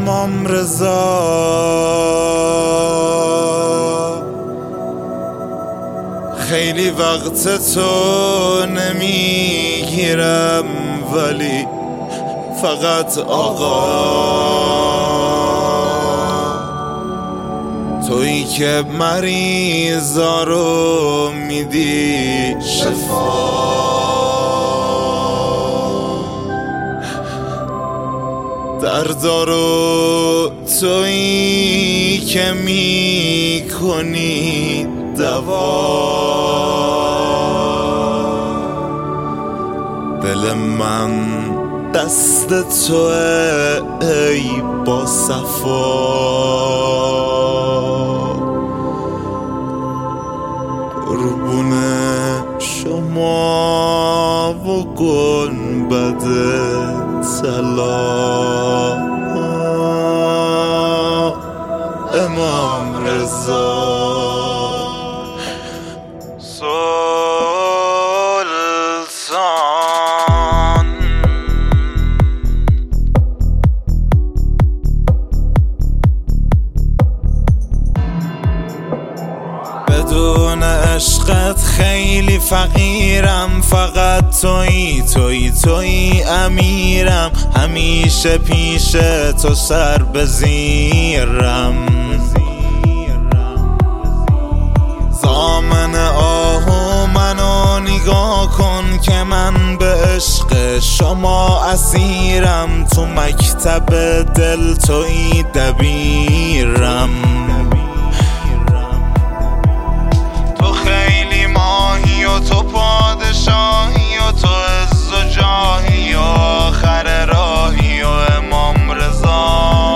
امام رضا خیلی وقت تو نمیگیرم، ولی فقط آقا تویی که مریضا رو میدی شفا. دردا رو تویی که میکنی دوا. دل من دست توه ای با صفا. قربونه شما و گنبد طلا امام رضا سلطان. بدون عشقت خیلی فقیرم، فقط تویی امیرم، همیشه پیش تو سر بزیرم. زامن آهو منو نگاه کن که من به عشق شما اسیرم، تو مکتب دل تویی دبیرم. تو خیلی ماهی و تو پادشاهی و تو عز و جاهی و آخر راهی و امام رضا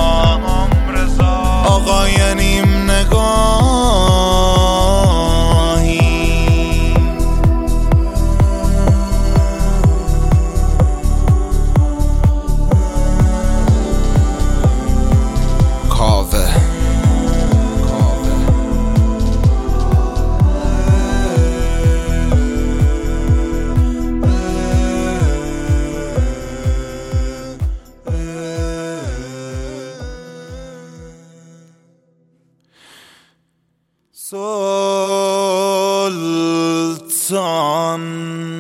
آقای نیم نگاهی. کاوه سلطان.